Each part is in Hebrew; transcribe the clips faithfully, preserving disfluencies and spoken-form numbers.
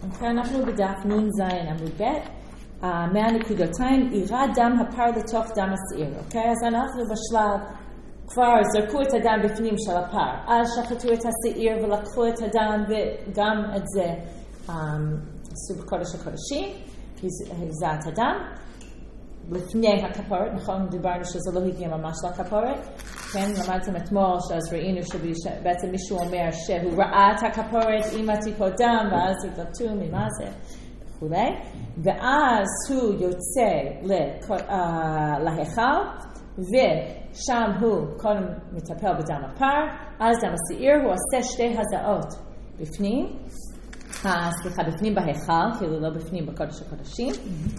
אנחנו בדף נון זין עמוד ב', מאה נקודתיים, עירה דם הפר לתוך דם השעיר. אוקיי? אז אנחנו בשלב, כבר זרקו את הדם בפנים של הפר. אז שחטו את השעיר ולקחו את הדם וגם את זה עשו בקודש הקודשים, הזעת הדם. לפני הכפורת, נכון? דיברנו שזה לא הגיע ממש לכפורת. כן, למדתם אתמול, אז ראינו שבעצם מישהו אומר שהוא ראה את הכפורת עם הטיפות דם, ואז התלבטו ממה זה וכולי. ואז הוא יוצא להיכל, ושם הוא קודם מטפל בדם הפר, אז דם השעיר, הוא עושה שתי הזעות בפנים, סליחה, בפנים בהיכל, כאילו לא בפנים בקודש הקודשים.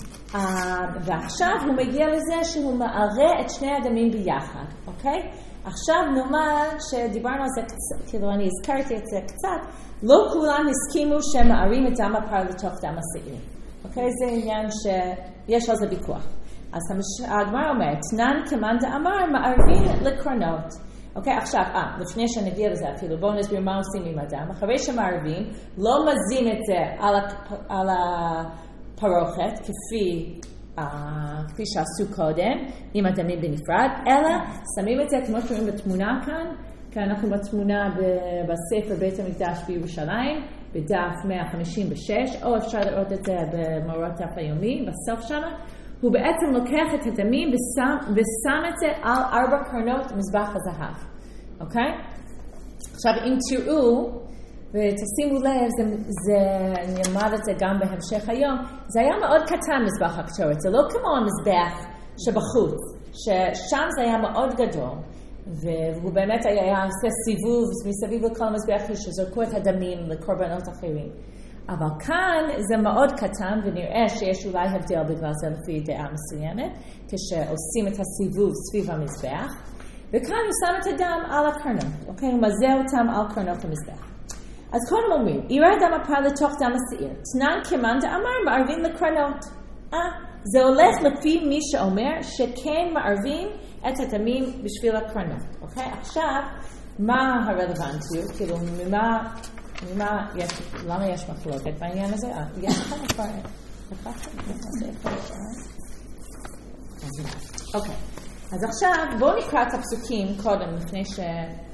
ועכשיו הוא מגיע לזה שהוא מערה את שני הדמים ביחד, אוקיי? עכשיו נאמר שדיברנו על זה קצת, כאילו אני הזכרתי את זה קצת, לא כולם הסכימו שמערים את דם הפר לתוך דם השעיר. אוקיי? זה עניין שיש על זה ויכוח. אז הגמרא אומרת, תנן כמאן דאמר מערבין לקרנות. אוקיי, עכשיו, אה, לפני שנגיע לזה אפילו, בואו נסביר מה עושים עם הדם. אחרי שמערבים, לא מזים את זה על, הפ... על הפרוכת, כפי, אה, כפי שעשו קודם, עם הדמים בנפרד, אלא שמים את זה, כמו שרואים בתמונה כאן, כי אנחנו בתמונה בספר בית המקדש בירושלים, בדף מאה חמישים ושש, או אפשר לראות את זה במאורות דף היומי, בסוף שמה, הוא בעצם לוקח את הדמים ושם, ושם את זה על ארבע קרנות מזבח הזהב. אוקיי? עכשיו, אם תראו, ותשימו לב, זה, זה, אני אמר את זה גם בהמשך היום, זה היה מאוד קטן מזבח הקטורת, זה לא כמו המזבח שבחוץ, ששם זה היה מאוד גדול, והוא באמת היה, היה עושה סיבוב מסביב לכל המזבח שזרקו את הדמים לקורבנות אחרים. אבל כאן זה מאוד קטן, ונראה שיש אולי הבדל בגלל זה לפי דעה מסוימת, כשעושים את הסיבוב סביב המזבח, וכאן הוא שם את הדם על הקרנות, אוקיי? הוא מזה אותם על קרנות המזבח. אז קודם אומרים, עירה דם הפר לתוך דם השעיר, תנן כמאן דאמר מערבים לקרנות. אה, זה הולך לפי מי שאומר שכן מערבים את הדמים בשביל הקרנות, אוקיי? עכשיו, מה הרלוונטיות? כאילו, ממה... ממה יש, למה יש מחלוקת בעניין הזה? אה, יש לך כבר... אוקיי, אז עכשיו בואו נקרא את הפסוקים קודם, לפני ש...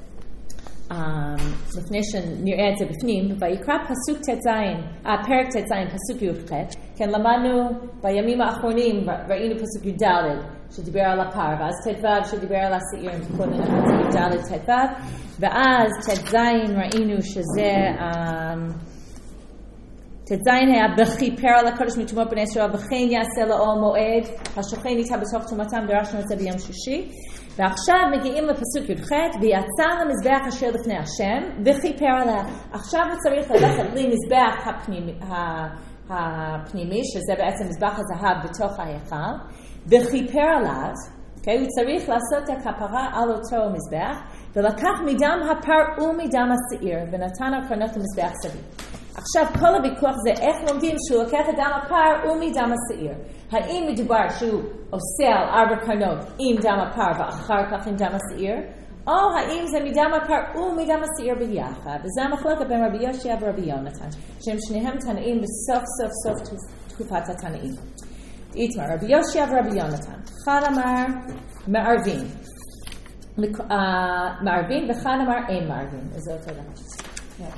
לפני שנראה את זה בפנים, ויקרא פסוק תזין, פרק תזין, פסוק י"ח, כן, למדנו בימים האחרונים, ראינו פסוק י"ד, שדיבר על הפר, ואז תדבב שדיבר על השעיר, קודם י"ד תדבב, ואז תזין ראינו שזה, תזין היה בכיפר על הקודש מתרומות בני ישראל, וכן יעשה לאור מועד, השוכן איתה בסוף תרומתם, דרשנו את זה ביום שישי, ועכשיו מגיעים לפסוק י"ח, ויצא למזבח אשר לפני השם, וכיפר עליה. עכשיו הוא צריך ללכת למזבח הפנימי, הפנימי, שזה בעצם מזבח הזהב בתוך ההיכל, וכיפר עליו, okay, הוא צריך לעשות את הכפרה על אותו מזבח, ולקח מדם הפר ומדם השעיר, ונתן על קרנות המזבח סביב. עכשיו כל הוויכוח זה איך לומדים שהוא לוקח את דם הפר ומדם השעיר. האם מדובר שהוא עושה על ארבע קרנות עם דם הפר ואחר כך עם דם השעיר, או האם זה מדם הפר ומדם השעיר ביחד. וזה המחלוקת בין רבי יושע ורבי יונתן, שהם שניהם תנאים בסוף סוף סוף תקופת התנאים. איתמר, רבי יושע ורבי יונתן, אחד אמר מערבים, מערבים ואחד אמר אין מערבים. זה אותו דבר.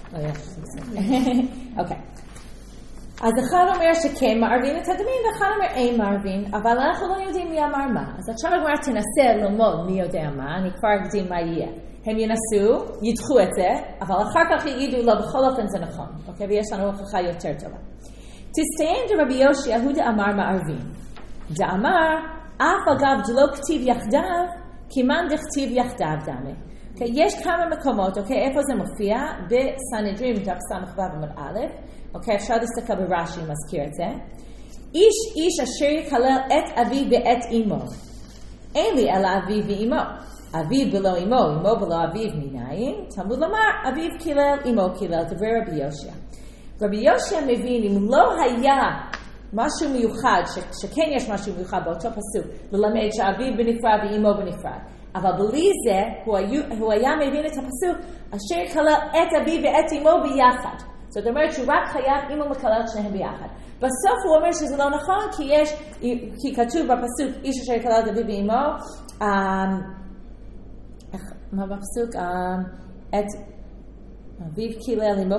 אוקיי. אז אחד אומר שכן מערבים את הדמים, ואחד אומר אין מערבים, אבל אנחנו לא יודעים מי אמר מה. אז עכשיו הגמרא תנסה ללמוד מי יודע מה, אני כבר אקדים מה יהיה. הם ינסו, ידחו את זה, אבל אחר כך יגידו לו בכל אופן זה נכון. אוקיי, ויש לנו הוכחה יותר טובה. תסתיים דרבי יושע הוא דאמר מערבים. דאמר, אף אגב דלא כתיב יחדיו, כמאן דכתיב יחדיו דמה. Okay, יש כמה מקומות, okay, איפה זה מופיע? בסנהדרין, דף ס"ו עמוד א', okay, אפשר להסתכל ברש"י, מזכיר את זה. איש איש אשר יקלל את אביו ואת אמו. אין לי אלא אביו ואמו. אביו בלא אמו, אמו בלא אביו מניין. תלמוד לומר, אביו קילל, אמו קילל, דברי רבי יושע. רבי יושע מבין, אם לא היה משהו מיוחד, ש- שכן יש משהו מיוחד באותו פסוק, ללמד שאביו בנפרד ואמו בנפרד. אבל בלי זה, הוא היה, הוא היה מבין את הפסוק, אשר כלל את אביו ואת אמו ביחד. זאת אומרת שהוא רק חייב אם הוא מקלל את שניהם ביחד. בסוף הוא אומר שזה לא נכון, כי יש, כי כתוב בפסוק, איש אשר יקלל את אביו ואמו, מה בפסוק? את אביו קילל אמו,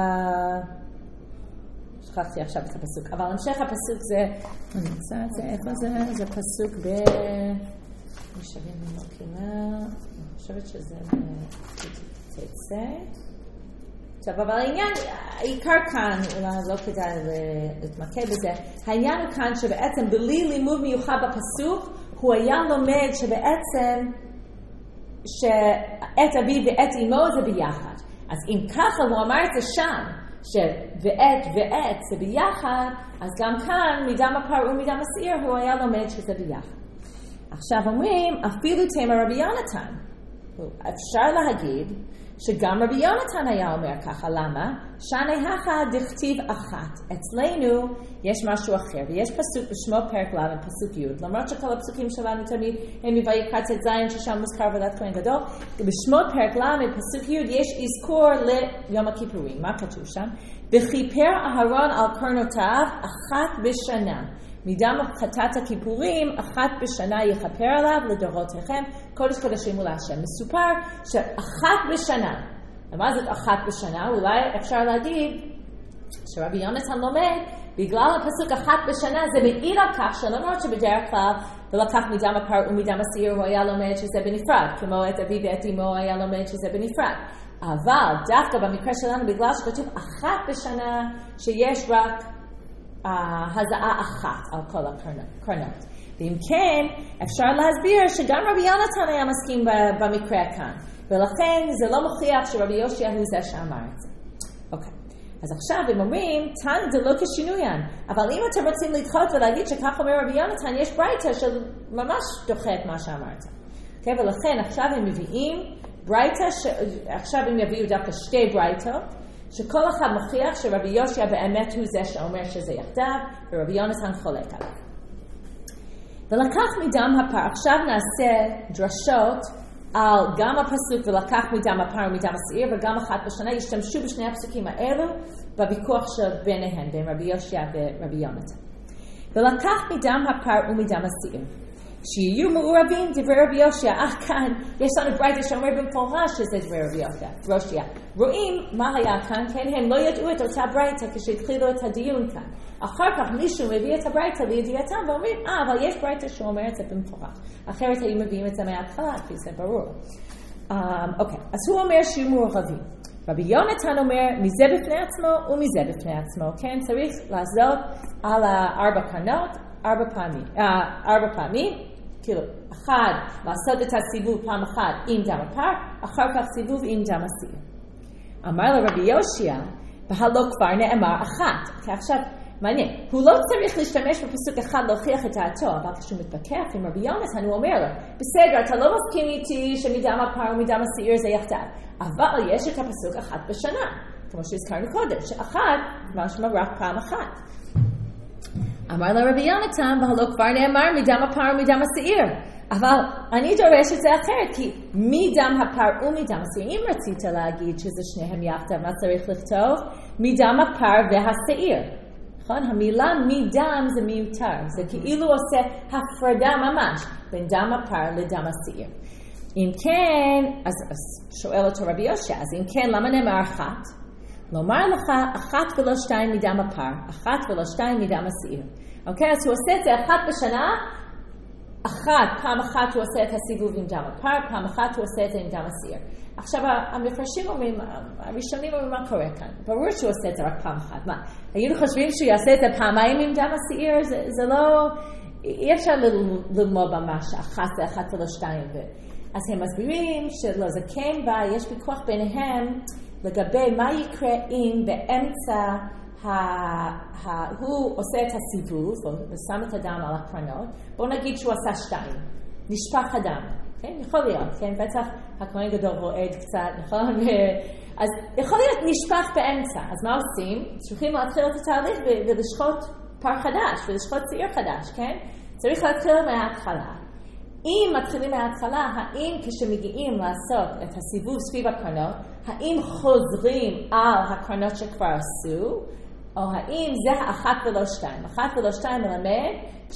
שכחתי עכשיו את הפסוק, אבל המשך הפסוק זה, אני נמצא את זה, איפה זה? זה פסוק ב... משאבים אמו קילל, אני חושבת שזה תצא. עכשיו, אבל העניין, העיקר כאן, אולי לא כדאי להתמקד בזה, העניין הוא כאן שבעצם בלי לימוד מיוחד בפסוק, הוא היה לומד שבעצם שאת אביו ואת אמו זה ביחד. אז אם ככה הוא אמר את זה שם, ש"ואת ואת זה ביחד", אז גם כאן מדם הפר ומדם השעיר הוא היה לומד שזה ביחד. עכשיו אומרים, אפילו תמר רבי יונתן, אפשר להגיד, שגם רבי יונתן היה אומר ככה, למה? שני הכה דכתיב אחת. אצלנו יש משהו אחר, ויש פסוק בשמות פרק ל' פסוק י', למרות שכל הפסוקים שלנו תמיד הם מויקרא ט"ז ששם מוזכר עבודת כהן גדול, בשמות פרק ל' פסוק י' יש אזכור ליום הכיפורים. מה כתוב שם? וכיפר אהרון על קרנותיו אחת בשנה. מדם חטאת הכיפורים, אחת בשנה יכפר עליו לדורותיכם, קודש קודשים הוא להשם. מסופר שאחת בשנה, ומה זאת אחת בשנה? אולי אפשר להגיד שרבי יונתן לומד, בגלל הפסוק אחת בשנה זה מעיד על כך שלמרות שבדרך כלל ולקח מדם הפר ומדם השעיר הוא היה לומד שזה בנפרד, כמו את אביו ואת אמו היה לומד שזה בנפרד. אבל דווקא במקרה שלנו, בגלל שכתוב אחת בשנה, שיש רק הזעה אחת על כל הקרנות. ואם כן, אפשר להסביר שגם רבי יונתן היה מסכים במקרה כאן. ולכן זה לא מוכיח שרבי יושע הוא זה שאמר את זה. אוקיי. אז עכשיו הם אומרים, תן זה לא כשינוין. אבל אם אתם רוצים לדחות ולהגיד שכך אומר רבי יונתן, יש ברייתא שממש דוחה את מה שאמרת. אוקיי, ולכן עכשיו הם מביאים ברייתא, עכשיו הם יביאו דווקא שתי ברייתות, שכל אחד מוכיח שרבי יושע באמת הוא זה שאומר שזה יחדיו, ורבי יונתן חולק עליו. ולקח מדם הפר, עכשיו נעשה דרשות על גם הפסוק ולקח מדם הפר ומדם השעיר, וגם אחת בשנה ישתמשו בשני הפסוקים האלו בוויכוח של ביניהם, בין רבי יושע ורבי יונתן. ולקח מדם הפר ומדם השעיר. שיהיו מעורבים דברי רבי יושע. אך כאן יש לנו ברייתא שאומר במפורש שזה דברי רבי יושע. רואים מה היה כאן, כן? הם לא ידעו את אותה ברייתא כשהתחילו את הדיון כאן. אחר כך מישהו מביא את הברייתא לידיעתם ואומרים, אה, אבל יש ברייתא שאומר את זה במפורש. אחרת היו מביאים את זה מההתחלה, כי זה ברור. אוקיי, אז הוא אומר שיהיו מעורבים. רבי יונתן אומר, מזה בפני עצמו ומזה בפני עצמו, כן? צריך לעשות על הארבע קרנות, ארבע פעמים, ארבע פעמים, כאילו, אחד, לעשות את הסיבוב פעם אחת עם דם הפר, אחר כך סיבוב עם דם השעיר. אמר לרבי יושע, בהלא כבר נאמר אחת. כי עכשיו, מעניין, הוא לא צריך להשתמש בפסוק אחד להוכיח את דעתו, אבל כשהוא מתווכח עם רבי יונתן, הוא אומר לו, בסדר, אתה לא מסכים איתי שמדם הפר ומדם השעיר זה יחדיו, אבל יש את הפסוק אחת בשנה, כמו שהזכרנו קודם, שאחת משמע רק פעם אחת. אמר לרבי יונתן, והלא כבר נאמר מדם הפר ומדם השעיר. אבל אני דורש את זה אחרת, כי מדם הפר ומדם השעיר, אם רצית להגיד שזה שניהם יחדיו, מה צריך לכתוב? מדם הפר והשעיר. נכון? המילה מדם זה מיותר, זה כאילו עושה הפרדה ממש בין דם הפר לדם השעיר. אם כן, אז, אז שואל אותו רבי יושע, אז אם כן, למה נאמר אחת? לומר לך, אחת ולא שתיים מדם הפר, אחת ולא שתיים מדם השעיר. אוקיי, אז הוא עושה את זה אחת בשנה, אחת, פעם אחת הוא עושה את הסיבוב עם דם הפר, פעם אחת הוא עושה את זה עם דם השעיר. עכשיו, המפרשים אומרים, הראשונים אומרים מה קורה כאן. ברור שהוא עושה את זה רק פעם אחת. מה, היינו חושבים שהוא יעשה את זה פעמיים עם דם השעיר? זה, זה לא, אי אפשר ללמוד ממש, אחת זה אחת ולא שתיים. אז הם מסבירים שלא, זה כן בא, יש ויכוח ביניהם, לגבי מה יקרה אם באמצע ה- ה- הוא עושה את הסיבוב ושם את הדם על הקרנות. בואו נגיד שהוא עשה שתיים, נשפך הדם, כן? יכול להיות, כן? בטח הכהן גדול רועד קצת, נכון? אז יכול להיות נשפך באמצע, אז מה עושים? צריכים להתחיל את התהליך ולשחוט פר חדש ולשחוט שעיר חדש, כן? צריך להתחיל מההתחלה. אם מתחילים מההתחלה, האם כשמגיעים לעשות את הסיבוב סביב הקרנות, האם חוזרים על הקרנות שכבר עשו, או האם זה האחת ולא שתיים. אחת ולא שתיים מלמד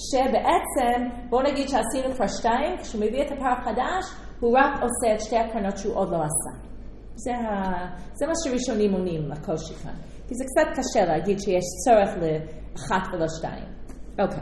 שבעצם, בואו נגיד שעשינו כבר שתיים, כשהוא מביא את הפער החדש, הוא רק עושה את שתי הקרנות שהוא עוד לא עשה. זה, ה... זה מה שראשונים עונים לקושי כאן. כי זה קצת קשה להגיד שיש צורך לאחת ולא שתיים. אוקיי.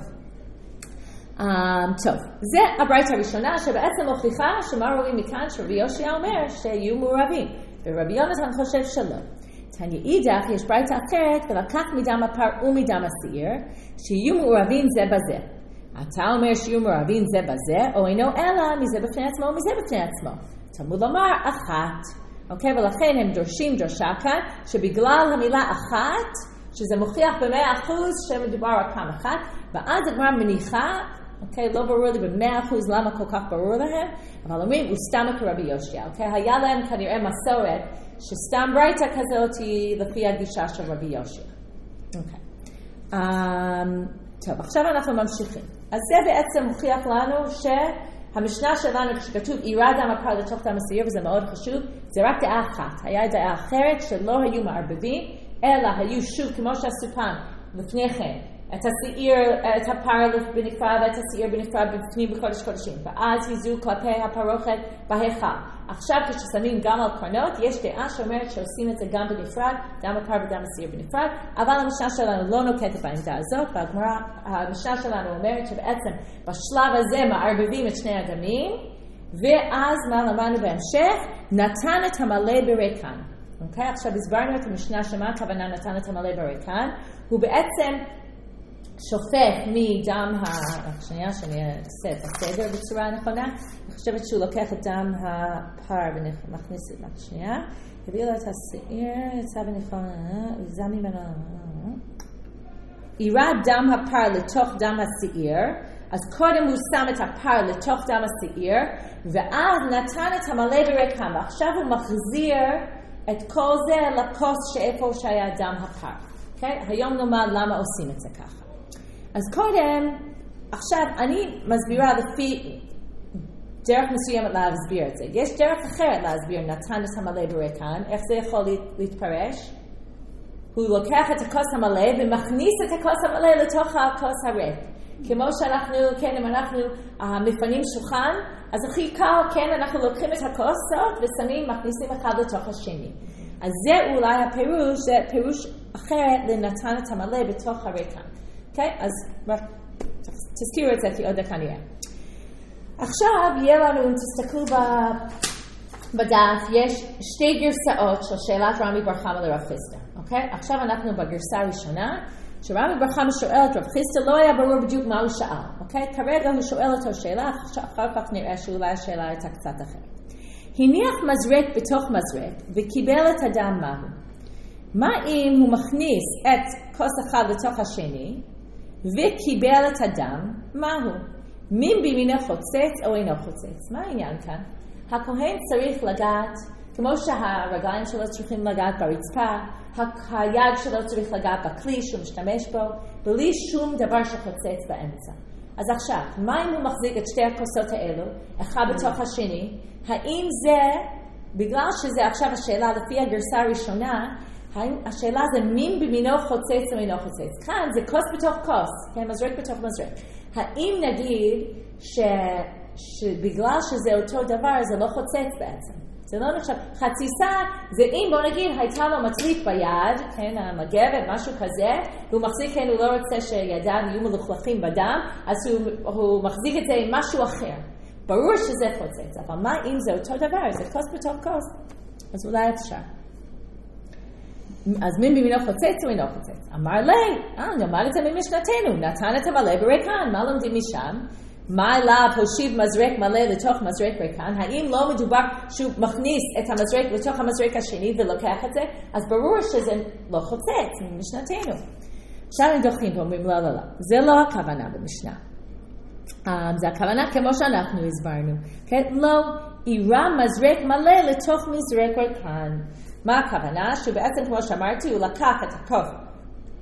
Um, טוב, זה הברייתא הראשונה שבעצם מוכיחה שמה רואים מכאן שרבי יושע אומר שיהיו מעורבים, ורבי יונתן חושב שלא. תניא אידך יש ברייתא אחרת ולקח מדם הפר ומדם השעיר שיהיו מעורבים זה בזה. אתה אומר שיהיו מעורבים זה בזה, או אינו אלא מזה בפני עצמו ומזה בפני עצמו. תלמוד לומר אחת. אוקיי, ולכן הם דורשים דרשה כאן שבגלל המילה אחת, שזה מוכיח במאה אחוז שמדובר רק פעם אחת, ואז הגמרא מניחה, אוקיי, לא ברור לי במאה אחוז למה כל כך ברור להם, אבל אומרים, הוא סתם כרבי יושע, אוקיי? היה להם כנראה מסורת שסתם ברייתא כזאת היא לפי הגישה של רבי יושע. אוקיי. Um, טוב, עכשיו אנחנו ממשיכים. אז זה בעצם מוכיח לנו שהמשנה שלנו כשכתוב ירד דם הפר לתוך דם השעיר, וזה מאוד חשוב, זה רק דעה אחת. היה דעה אחרת שלא היו מערבבים, אלא היו שוב כמו שעשו פעם לפני כן. את השעיר, את הפר בנפרד ואת השעיר בנפרד בפנים בקודש קודשים. ואז היזו כלפי הפרוכת בהיכל. עכשיו כששמים גם על קרנות, יש דעה שאומרת שעושים את זה גם בנפרד, דם הפר ודם השעיר בנפרד, אבל המשנה שלנו לא נוקטת בעמדה הזאת, והגמרא, המשנה שלנו אומרת שבעצם בשלב הזה מערבבים את שני הדמים, ואז מה למדנו בהמשך? נתן את המלא בריקן. אוקיי? עכשיו הסברנו את המשנה שמה הכוונה נתן את המלא בריקן, הוא בעצם שופך מדם ה... רק שנייה, שאני אעשה את הסדר בצורה הנכונה. אני חושבת שהוא לוקח את דם הפר ומכניס את זה. רק שנייה. הביא לו את השעיר, יצא ונכון, וזה ממנו. ירד דם הפר לתוך דם השעיר, אז קודם הוא שם את הפר לתוך דם השעיר, ואז נתן את המלא בריקם, ועכשיו הוא מחזיר את כל זה לכוס שאיפה שהיה דם הפר. Okay? היום נאמר למה עושים את זה ככה. אז קודם, עכשיו אני מסבירה לפי דרך מסוימת להסביר את זה. יש דרך אחרת להסביר נתן את המלא בריקן, איך זה יכול להתפרש? הוא לוקח את הכוס המלא ומכניס את הכוס המלא לתוך הכוס הריק. כמו שאנחנו, כן, אם אנחנו uh, מפנים שולחן, אז הכי קל, כן, אנחנו לוקחים את הכוסות ושמים, מכניסים אחד לתוך השני. אז זה אולי הפירוש, זה פירוש אחר לנתן את המלא בתוך הריקן. אוקיי? אז תזכירו את זה כי עוד דקה נראה. עכשיו יהיה לנו, אם תסתכלו בדף, יש שתי גרסאות של שאלת רמי בר חמא לרב חיסדא. אוקיי? עכשיו אנחנו בגרסה הראשונה, שרמי בר חמא שואל את רב חיסדא, לא היה ברור בדיוק מה הוא שאל. אוקיי? כרגע הוא שואל אותו שאלה, אחר כך נראה שאולי השאלה הייתה קצת אחרת. הניח מזרק בתוך מזרק וקיבל את הדם מהו. מה אם הוא מכניס את כוס אחד לתוך השני וקיבל את הדם מהו? מין בימינו חוצץ או אינו חוצץ? מה העניין כאן? הכהן צריך לגעת, כמו שהרגליים שלו צריכים לגעת ברצפה, היד שלו צריך לגעת בכלי שהוא משתמש בו, בלי שום דבר שחוצץ באמצע. אז עכשיו, מה אם הוא מחזיק את שתי הכוסות האלו, אחד בתוך השני? האם זה, בגלל שזה עכשיו השאלה לפי הגרסה הראשונה, השאלה זה מין במינו חוצץ או אינו חוצץ. כאן זה כוס בתוך כוס, כן, מזרק בתוך מזרק. האם נגיד ש, שבגלל שזה אותו דבר זה לא חוצץ בעצם? זה לא נחשב. חציסה זה אם בוא נגיד הייתה לו מצליק ביד, כן, המגבת, משהו כזה, והוא מחזיק, כן, הוא לא רוצה שידיו יהיו מלוכלכים בדם, אז הוא, הוא מחזיק את זה עם משהו אחר. ברור שזה חוצץ, אבל מה אם זה אותו דבר? זה כוס בתוך כוס. אז אולי אפשר. אז מין במינו חוצץ או אינו חוצץ? אמר לי, אה, נאמר את זה ממשנתנו, נתן את המלא בריקן, מה לומדים משם? מה אליו הושיב מזרק מלא לתוך מזרק ריקן? האם לא מדובר שהוא מכניס את המזרק לתוך המזרק השני ולוקח את זה? אז ברור שזה לא חוצץ, ממשנתנו. עכשיו הם דוחים ואומרים, לא, לא, לא. זה לא הכוונה במשנה. Um, זה הכוונה כמו שאנחנו הסברנו. כן? לא, עירה מזרק מלא לתוך מזרק ריקן. מה הכוונה? שבעצם כמו שאמרתי, הוא לקח את הכוס,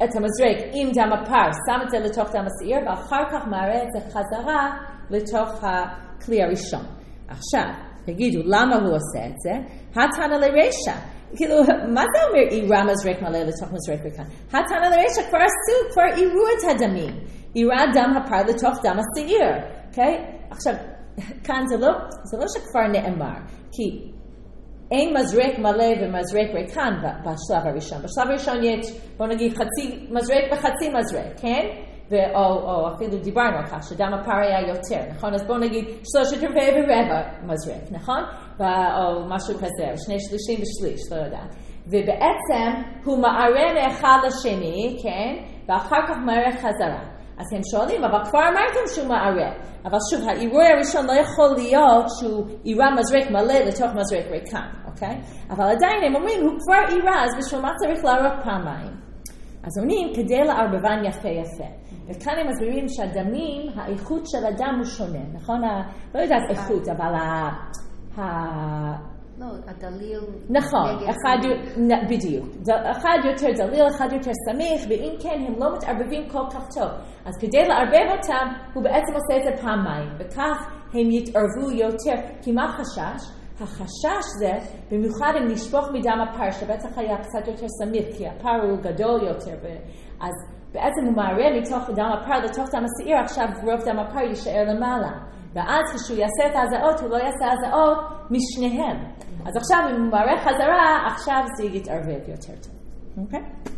את המזרק עם דם הפר, שם את זה לתוך דם השעיר, ואחר כך מערה את זה חזרה לתוך הכלי הראשון. עכשיו, תגידו, למה הוא עושה את זה? התנא לרישא. כאילו, מה זה אומר עירה מזרק מלא לתוך מזרק ריקן? התנא לרישא כבר עשו, כבר עירו את הדמים. עירה דם הפר לתוך דם השעיר. אוקיי? עכשיו, כאן זה לא, זה לא שכבר נאמר, כי אין מזרק מלא ומזרק ריקן בשלב הראשון. בשלב הראשון יש, בוא נגיד, חצי מזרק וחצי מזרק, כן? ו- או, או אפילו דיברנו על כך, שדם הפר היה יותר, נכון? אז בוא נגיד, שלושת רבעי ורבע מזרק, נכון? ו- או משהו כזה, שני שלישים ושליש, לא יודעת. ובעצם הוא מערה מאחד לשני, כן? ואחר כך מערה חזרה. אז הם שואלים, אבל כבר אמרתם שהוא מערה. אבל שוב, העירוי הראשון לא יכול להיות שהוא עירה מזרק מלא לתוך מזרק ריקן, אוקיי? אבל עדיין הם אומרים, הוא כבר עירה, אז בשביל מה צריך לערוך פעמיים? אז אומרים, כדי לערבבן יפה יפה. וכאן הם מסבירים שהדמים, האיכות של הדם הוא שונה, נכון? לא יודעת איכות, אבל ה... לא, הדליל... נכון, אחד, בדיוק. אחד יותר דליל, אחד יותר סמיך, ואם כן, הם לא מתערבבים כל כך טוב. אז כדי לערבב אותם, הוא בעצם עושה את זה פעמיים, וכך הם יתערבו יותר. כי מה החשש? החשש זה, במיוחד אם נשפוך מדם הפר, שבטח היה קצת יותר סמיך, כי הפר הוא גדול יותר, אז בעצם הוא מערה מתוך דם הפר לתוך דם השעיר, עכשיו רוב דם הפר יישאר למעלה. ואז כשהוא יעשה את ההזעות, הוא לא יעשה הזעות משניהם. אז עכשיו אם הוא מערה חזרה, עכשיו זה יתערבב יותר טוב. אוקיי?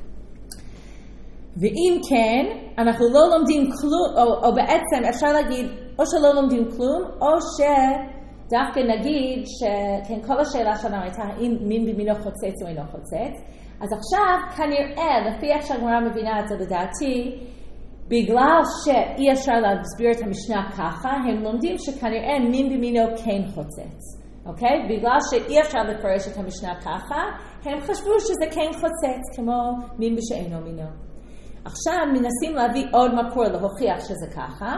ואם כן, אנחנו לא לומדים כלום, או, או בעצם אפשר להגיד, או שלא לומדים כלום, או שדווקא נגיד, שכן כל השאלה שלנו הייתה, האם מין במינו חוצץ או אינו חוצץ, אז עכשיו כנראה, לפי איך שהגמרא מבינה את זה לדעתי, בגלל שאי אפשר להסביר את המשנה ככה, הם לומדים שכנראה מין במינו כן חוצץ. אוקיי? בגלל שאי אפשר לפרש את המשנה ככה, הם חשבו שזה כן חוצץ, כמו מין בשאינו מינו. עכשיו מנסים להביא עוד מקור להוכיח שזה ככה,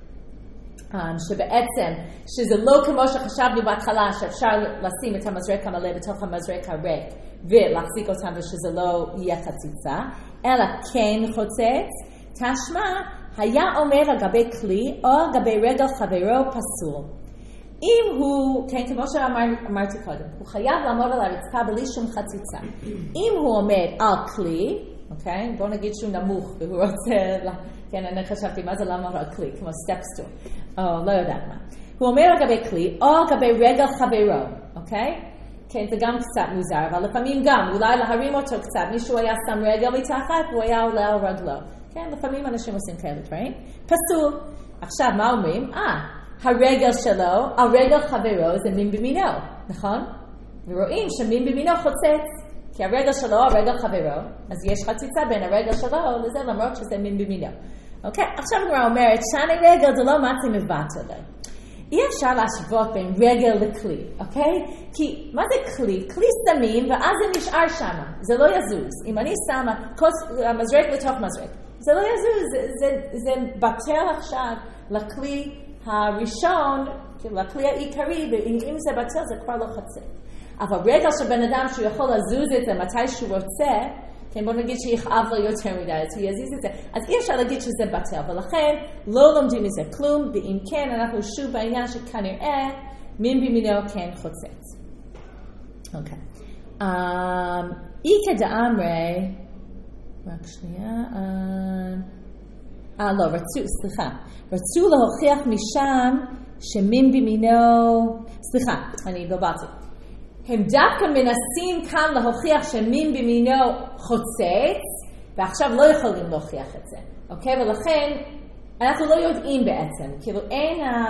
שבעצם, שזה לא כמו שחשבנו בהתחלה, שאפשר לשים את המזרק המלא בתוך המזרק הריק, ולהחזיק אותם ושזה לא יהיה חציצה, אלא כן חוצץ, תשמע, היה אומר על גבי כלי או על גבי רגל חברו פסול. אם הוא, כן, כמו שאמרתי קודם, הוא חייב לעמוד על הרצפה בלי שום חציצה. אם הוא עומד על כלי, אוקיי, בוא נגיד שהוא נמוך והוא רוצה, כן, אני חשבתי מה זה לעמוד על כלי, כמו סטפסטור, או לא יודעת מה. הוא אומר על גבי כלי או על גבי רגל חברו, אוקיי? כן, זה גם קצת מוזר, אבל לפעמים גם, אולי להרים אותו קצת, מישהו היה שם רגל מתחת והוא היה עולה על רגלו. כן, לפעמים אנשים עושים כאלה דברים. פסול. עכשיו, מה אומרים? אה, הרגל שלו, הרגל חברו זה מין במינו, נכון? ורואים שמין במינו חוצץ, כי הרגל שלו, הרגל חברו, אז יש חציצה בין הרגל שלו לזה, למרות שזה מין במינו. אוקיי? עכשיו הגמרא אומרת, שאני רגל זה לא מצי מבטל. אי אפשר להשוות בין רגל לכלי, אוקיי? כי מה זה כלי? כלי שמים ואז זה נשאר שם, זה לא יזוז. אם אני שמה מזרק לתוך מזרק, זה לא יזוז, זה, זה, זה בטל עכשיו לכלי הראשון, לכלי העיקרי, ואם זה בטל זה כבר לא חצץ. אבל רגל של בן אדם שהוא יכול לזוז את זה מתי שהוא רוצה, כן, בוא נגיד שיכאב לו יותר מדי, אז הוא יזיז את זה. אז אי אפשר להגיד שזה בטל, ולכן לא לומדים מזה כלום, ואם כן, אנחנו שוב בעניין שכנראה מין במינו כן חוצץ. אוקיי. איקא דאמרי, רק שנייה, אה, לא, רצו, סליחה, רצו להוכיח משם שמין במינו, סליחה, אני בלבלתי. הם דווקא מנסים כאן להוכיח שמין במינו חוצץ, ועכשיו לא יכולים להוכיח את זה, אוקיי? ולכן אנחנו לא יודעים בעצם, כאילו אין ה...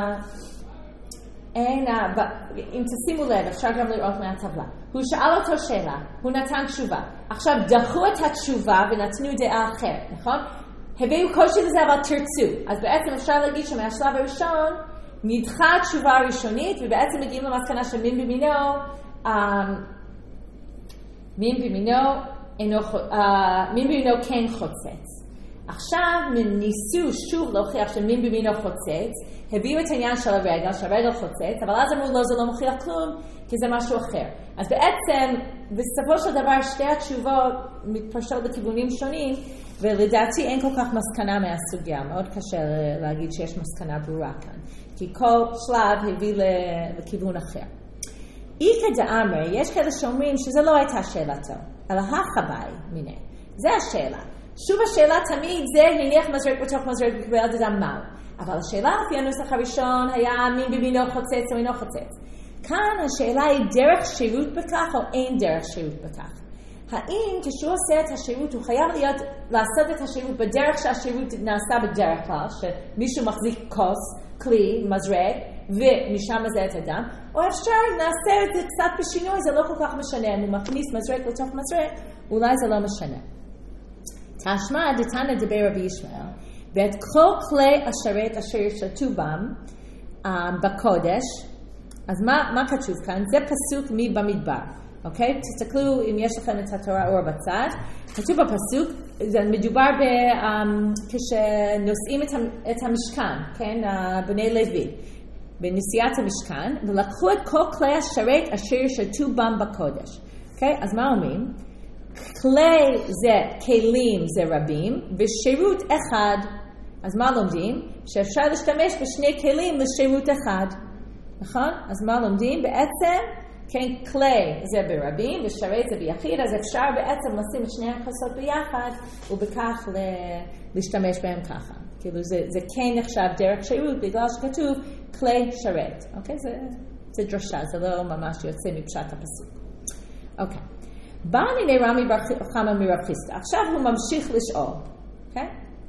אין ה... אם תשימו לב, אפשר גם לראות מהטבלה. הוא שאל אותו שאלה, הוא נתן תשובה. עכשיו דחו את התשובה ונתנו דעה אחרת, נכון? הביאו קושי לזה, אבל תרצו. אז בעצם אפשר להגיד שמהשלב הראשון, נדחה התשובה הראשונית, ובעצם מגיעים למסקנה שמין במינו, um, מין במינו, אינו, uh, מין במינו כן חוצץ. עכשיו ניסו שוב להוכיח שמין במינו חוצץ, הביאו את העניין של הרגל, שהרגל חוצץ, אבל אז אמרו לו זה לא מוכיח כלום, כי זה משהו אחר. אז בעצם בסופו של דבר שתי התשובות מתפרשות בכיוונים שונים, ולדעתי אין כל כך מסקנה מהסוגיה, מאוד קשה להגיד שיש מסקנה ברורה כאן, כי כל שלב הביא לכיוון אחר. איקא דאמרי, יש כאלה שאומרים שזה לא הייתה שאלתו, אלא החבאי מיני, זה השאלה. שוב השאלה תמיד זה הניח מזרק בתוך מזרק וקיבל את אדם מהו. אבל השאלה לפי הנוסח הראשון היה מין במינו חוצץ או אינו חוצץ. כאן השאלה היא דרך שירות בכך או אין דרך שירות בכך. האם כשהוא עושה את השירות הוא חייב להיות, לעשות את השירות בדרך שהשירות נעשה בדרך כלל, שמישהו מחזיק כוס, כלי, מזרק, ומשם מזה את אדם, או אפשר נעשה את זה קצת בשינוי, זה לא כל כך משנה, אם הוא מכניס מזרק לתוך מזרק, אולי זה לא משנה. תשמע דתנא דבר רבי ישמעאל, ואת כל כלי השרת אשר ישרתו בם um, בקודש, אז מה, מה כתוב כאן? זה פסוק מבמדבר, אוקיי? תסתכלו אם יש לכם את התורה אור בצד. כתוב בפסוק, זה מדובר ב, um, כשנושאים את, את המשכן, כן? בני לוי, בנשיאת המשכן, ולקחו את כל כלי השרת אשר ישרתו בם בקודש. אוקיי? אז מה אומרים? כלי זה כלים זה רבים, ושירות אחד. אז מה לומדים? שאפשר להשתמש בשני כלים לשירות אחד. נכון? אז מה לומדים? בעצם, כן, כלי זה ברבים, ושרת זה ביחיד, אז אפשר בעצם לשים את שני הכוסות ביחד, ובכך להשתמש בהם ככה. כאילו זה, זה כן נחשב דרך שירות, בגלל שכתוב כלי שרת. אוקיי? זה, זה דרשה, זה לא ממש יוצא מפשט הפסוק. אוקיי. בא הנה רמי בר חמא מרב חיסדא. עכשיו הוא ממשיך לשאול. אוקיי?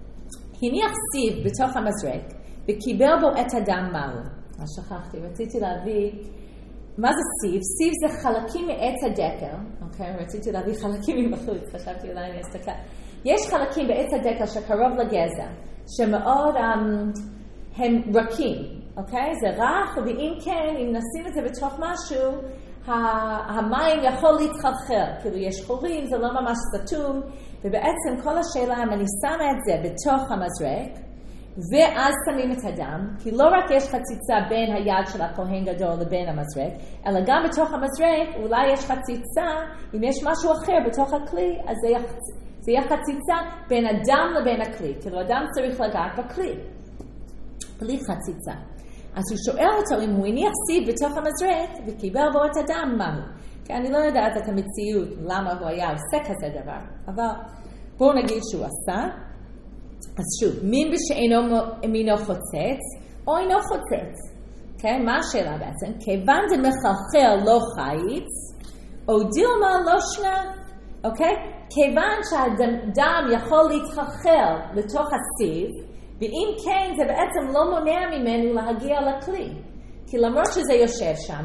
הניח סיב בתוך המזרק, וקיבל בו את הדם מהו. מה שכחתי, רציתי להביא, מה זה סיב? סיב זה חלקים מעץ הדקל, אוקיי? רציתי להביא חלקים מבחוץ, חשבתי אולי אני אסתכל. יש חלקים בעץ הדקל שקרוב לגזע, שמאוד um, הם רכים, אוקיי? זה רך, ואם כן, אם נשים את זה בתוך משהו, המים יכול להתחלחל, כאילו יש חורים, זה לא ממש סתום, ובעצם כל השאלה אם אני שמה את זה בתוך המזרק, ואז שמים את הדם, כי לא רק יש חציצה בין היד של הכהן גדול לבין המזרק, אלא גם בתוך המזרק אולי יש חציצה, אם יש משהו אחר בתוך הכלי, אז זה יהיה, זה יהיה חציצה בין הדם לבין הכלי, כאילו הדם צריך לגעת בכלי, בלי חציצה. אז הוא שואל אותו אם הוא הניח סיב בתוך המזרק וקיבל בו את הדם מהו. כי אני לא יודעת את המציאות למה הוא היה עושה כזה דבר, אבל בואו נגיד שהוא עשה. אז שוב, מין בשאינו מינו חוצץ או אינו חוצץ. Okay? מה השאלה בעצם? כיוון דמחלחל לא חיץ או דילמה לא שנה. Okay? כיוון שהדם יכול להתחלחל לתוך הסיב, ואם כן, זה בעצם לא מונע ממנו להגיע לכלי. כי למרות שזה יושב שם,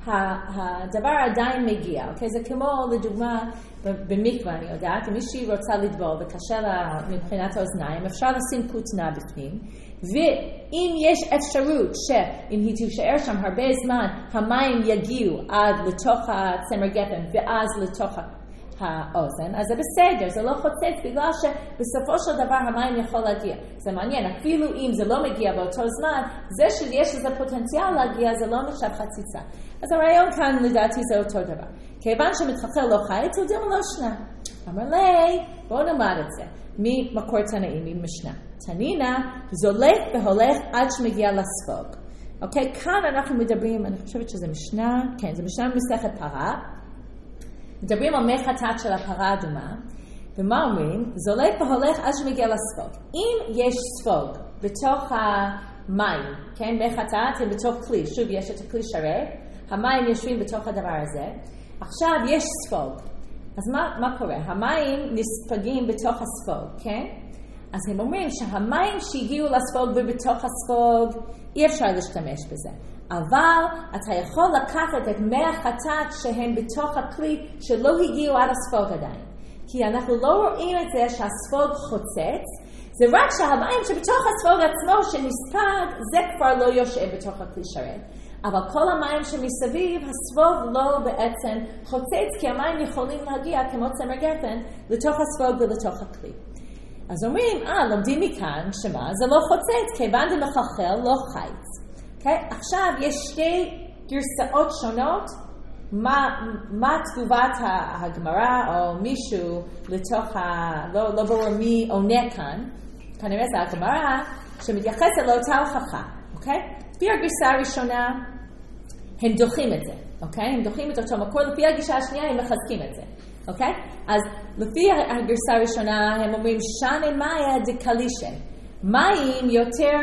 הדבר עדיין מגיע. אוקיי? זה כמו, לדוגמה, במקווה, אני יודעת, אם מישהי רוצה לטבול וקשה לה מבחינת האוזניים, אפשר לשים כותנה בפנים, ואם יש אפשרות שאם היא תישאר שם הרבה זמן, המים יגיעו עד לתוך הצמר גפן ואז לתוך האוזן, אז זה בסדר, זה לא חוצץ, בגלל שבסופו של דבר המים יכול להגיע. זה מעניין, אפילו אם זה לא מגיע באותו זמן, זה שיש לזה פוטנציאל להגיע, זה לא נחשב חציצה. אז הרעיון כאן לדעתי זה אותו דבר. כיוון שמתחלחל לא חיץ, הוא דימה לא שנה. אמר לי, בואו נאמר את זה. ממקור תנאים, ממשנה. תנינה, זולק והולך עד שמגיע לספוג. אוקיי, כאן אנחנו מדברים, אני חושבת שזה משנה, כן, זה משנה מסכת פרה. מדברים על מי חטאת של הפרה האדומה, ומה אומרים? זולק והולך עד שמגיע לספוג. אם יש ספוג בתוך המים, כן, מי חטאת הם בתוך כלי, שוב יש את הכלי שרת, המים יושבים בתוך הדבר הזה, עכשיו יש ספוג. אז מה, מה קורה? המים נספגים בתוך הספוג, כן? אז הם אומרים שהמים שהגיעו לספוג ובתוך הספוג, אי אפשר להשתמש בזה. אבל אתה יכול לקחת את מי החטאת שהם בתוך הכלי שלא הגיעו עד הספוג עדיין. כי אנחנו לא רואים את זה שהספוג חוצץ, זה רק שהמים שבתוך הספוג עצמו שנספג, זה כבר לא יושב בתוך הכלי שרת. אבל כל המים שמסביב, הספוג לא בעצם חוצץ, כי המים יכולים להגיע כמו צמר גפן לתוך הספוג ולתוך הכלי. אז אומרים, אה, לומדים מכאן, שמה? זה לא חוצץ, כיוון זה מחלחל, לא חיץ. Okay? עכשיו יש שתי גרסאות שונות מה, מה תגובת הגמרא או מישהו לתוך ה... לא, לא ברור מי עונה כאן, כנראה זה הגמרא שמתייחסת לאותה הוכחה, אוקיי? לפי הגרסה הראשונה, הם דוחים את זה, אוקיי? הם דוחים את אותו מקור, לפי הגישה השנייה הם מחזקים את זה, אוקיי? אז לפי הגרסה הראשונה הם אומרים, שנה מאיה דקלישה, מים יותר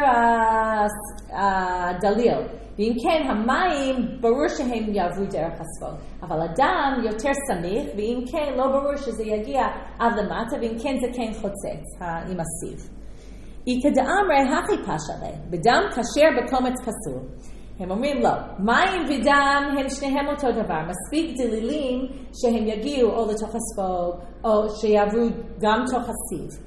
הדליל, ואם כן המים ברור שהם יעברו דרך הספול, אבל הדם יותר סמיך, ואם כן לא ברור שזה יגיע עד למטה, ואם כן זה כן חוצץ עם הסיב. איקא דאמרי הכי פשלה, בדם כשר בקומץ פסול. הם אומרים לא, מים ודם הם שניהם אותו דבר, מספיק דלילים שהם יגיעו או לתוך הספול, או שיעברו גם תוך הסיב.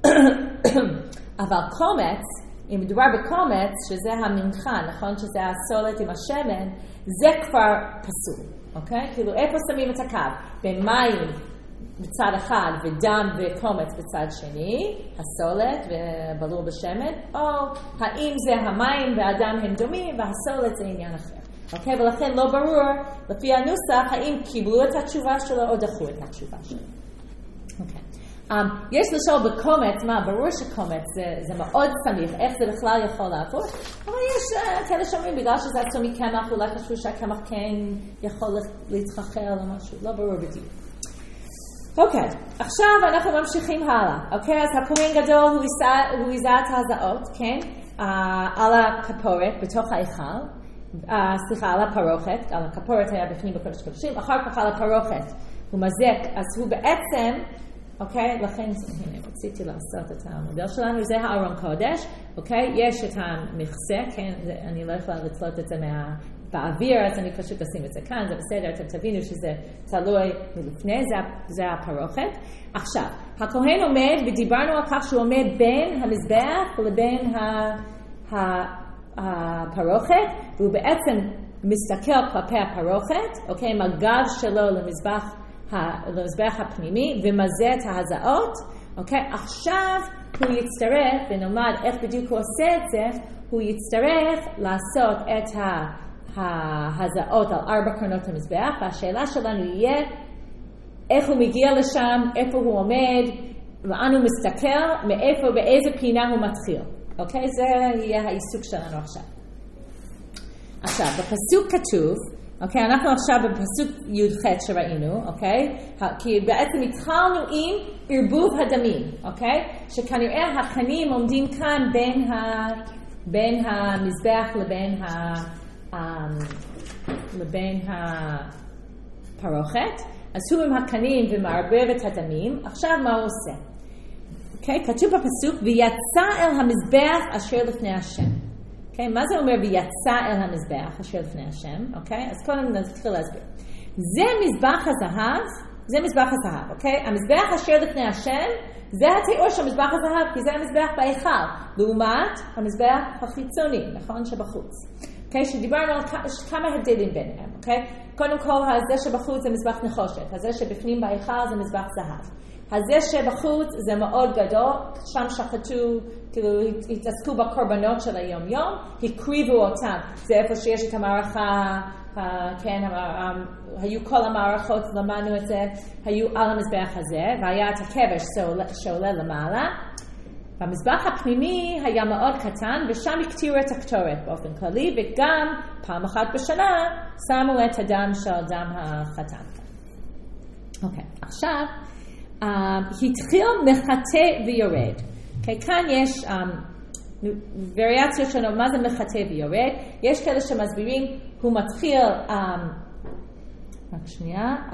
אבל קומץ, אם מדובר בקומץ, שזה המנחה, נכון? שזה הסולת עם השמן, זה כבר פסול, אוקיי? כאילו איפה שמים את הקו? במים בצד אחד ודם וקומץ בצד שני, הסולת ובלור בשמן, או האם זה המים והדם הם דומים והסולת זה עניין אחר. אוקיי? ולכן לא ברור, לפי הנוסח, האם קיבלו את התשובה שלו או דחו את התשובה שלו. אוקיי. Um, יש לשאול בקומץ, מה, ברור שקומץ זה, זה מאוד סמיך, איך זה בכלל יכול לעבוד, אבל יש uh, כאלה שאומרים, בגלל שזה עצום מקמח, אולי חשבו שהקמח כן יכול להתחחר או משהו, לא ברור בדיוק. אוקיי, okay, עכשיו אנחנו ממשיכים הלאה, אוקיי, okay, אז הכהן גדול הוא יישא, הוא יישא את ההזעות, כן, uh, על הכפורת בתוך ההיכל, uh, סליחה, על הפרוכת, על הכפורת היה בפנים בקודש קודשים, אחר כך על הפרוכת, הוא מזק, אז הוא בעצם, אוקיי, לכן, הנה, רציתי לעשות את המודל שלנו, זה הארון קודש, אוקיי, יש את המכסה, כן, זה, אני לא יכולה לצלות את זה מה, באוויר, אז אני פשוט אשים את זה כאן, זה בסדר, אתם תבינו שזה תלוי מלפני, זה, זה הפרוכת. עכשיו, הכהן עומד, ודיברנו על כך שהוא עומד בין המזבח לבין ה, ה, הפרוכת, והוא בעצם מסתכל כלפי הפרוכת, אוקיי, עם הגב שלו למזבח, למזבח הפנימי ומזה את ההזעות, אוקיי? עכשיו הוא יצטרך, ונאמר איך בדיוק הוא עושה את זה, הוא יצטרך לעשות את ההזעות על ארבע קרנות המזבח, והשאלה שלנו יהיה איך הוא מגיע לשם, איפה הוא עומד, לאן הוא מסתכל, מאיפה, באיזה פינה הוא מתחיל, אוקיי? זה יהיה העיסוק שלנו עכשיו. עכשיו, בפסוק כתוב, אוקיי, אנחנו עכשיו בפסוק י"ח שראינו, אוקיי? כי בעצם התחלנו עם ערבוב הדמים, אוקיי? שכנראה הקנים עומדים כאן בין, ה, בין המזבח לבין, ה, לבין הפרוכת. אז הוא עם הקנים ומערבב את הדמים. עכשיו מה הוא עושה? אוקיי, כתוב בפסוק, ויצא אל המזבח אשר לפני השם. Okay, מה זה אומר ויצא אל המזבח אשר לפני השם? אוקיי? אז קודם נתחיל להסביר. זה מזבח הזהב, זה מזבח הזהב, אוקיי? המזבח אשר לפני השם, זה התיאור של מזבח הזהב, כי זה המזבח בהיכל, לעומת המזבח החיצוני, נכון? שבחוץ. אוקיי? שדיברנו על כמה הבדלים ביניהם, אוקיי? קודם כל, זה שבחוץ זה מזבח נחושת, הזה שבפנים בהיכל זה מזבח זהב. הזה שבחוץ זה מאוד גדול, שם שחטו, כאילו התעסקו בקורבנות של היום יום, הקריבו אותם, זה איפה שיש את המערכה, כן, היו כל המערכות, למדנו את זה, היו על המזבח הזה, והיה את הכבש שעולה למעלה, והמזבח הפנימי היה מאוד קטן, ושם הקטירו את הקטורת באופן כללי, וגם פעם אחת בשנה שמו את הדם של דם החתן. אוקיי, עכשיו, Um, התחיל מחטא ויורד. Okay, כאן יש um, וריאציות שונות, מה זה מחטא ויורד? יש כאלה שמסבירים, הוא מתחיל, um, רק שנייה, um,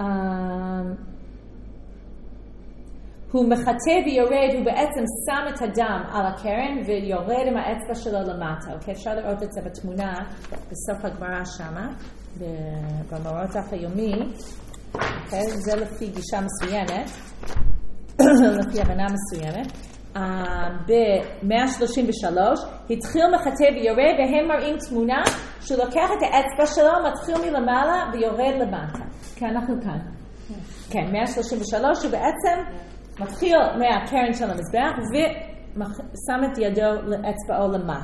הוא מחטא ויורד, הוא בעצם שם את הדם על הקרן ויורד עם האצבע שלו למטה. Okay, אפשר לראות את זה בתמונה, בסוף הגמרא שמה, במאורות דף היומי. Okay, זה לפי גישה מסוימת, לפי הבנה מסוימת. Uh, ב-מאה שלושים ושלוש התחיל מחטא ויורד, והם מראים תמונה שהוא לוקח את האצבע שלו, מתחיל מלמעלה ויורד למטה. כי אנחנו כאן. כן, מאה שלושים ושלוש הוא בעצם מתחיל מהקרן של המזבח ושם את ידו לאצבעו למטה.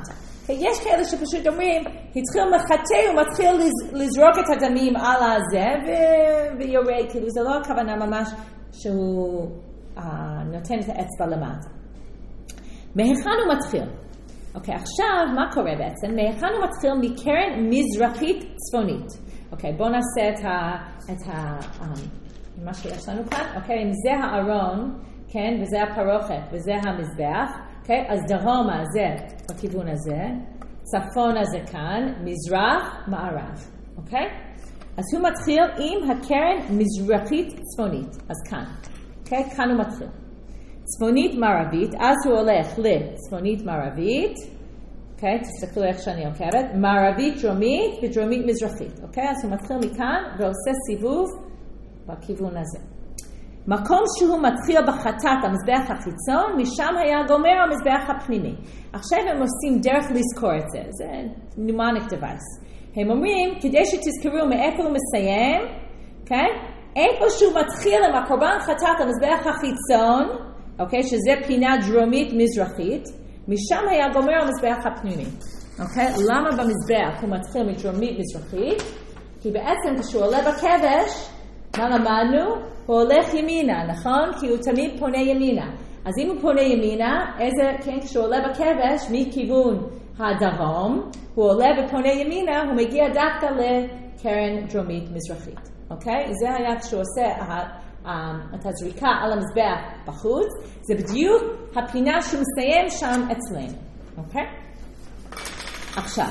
יש כאלה שפשוט אומרים, התחיל מחטא, הוא מתחיל לזרוק את הדמים על הזה, ויורד, כאילו זה לא הכוונה ממש שהוא נותן את האצבע למטה. מהיכן הוא מתחיל? אוקיי, עכשיו מה קורה בעצם? מהיכן הוא מתחיל? מקרן מזרחית צפונית. אוקיי, בואו נעשה את ה... את ה... מה שיש לנו כאן. אוקיי, אם זה הארון, כן, וזה הפרוכת, וזה המזבח, אוקיי, אז דרומה זה בכיוון הזה, צפונה זה כאן, מזרח, מערב. אוקיי? אז הוא מתחיל עם הקרן מזרחית צפונית. אז כאן. אוקיי, כאן הוא מתחיל. צפונית מערבית, אז הוא הולך לצפונית מערבית, אוקיי, תסתכלו איך שאני עוקבת, מערבית דרומית ודרומית מזרחית, אוקיי, אז הוא מתחיל מכאן ועושה סיבוב בכיוון הזה. מקום שהוא מתחיל בחטאת המזבח החיצון, משם היה גומר המזבח הפנימי. עכשיו הם עושים דרך לזכור את זה, זה mnemonic device. הם אומרים, כדי שתזכרו מאיפה הוא מסיים, אוקיי, איפה שהוא מתחיל עם הקורבן חטאת המזבח החיצון, אוקיי, שזה פינה דרומית מזרחית, משם היה גומר המזבח הפנימי. אוקיי, למה במזבח הוא מתחיל מדרומית מזרחית? כי בעצם כשהוא עולה בכבש, מה למדנו? הוא הולך ימינה, נכון? כי הוא תמיד פונה ימינה. אז אם הוא פונה ימינה, איזה, כן, כשהוא עולה בכבש מכיוון הדרום, הוא עולה ופונה ימינה, הוא מגיע דווקא לקרן דרומית מזרחית. אוקיי? זה היה כשהוא עושה את הזריקה על המזבח בחוץ, זה בדיוק הפינה שהוא מסיים שם אצלנו. אוקיי? עכשיו,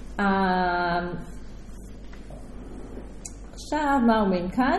עכשיו מה אומרים כאן?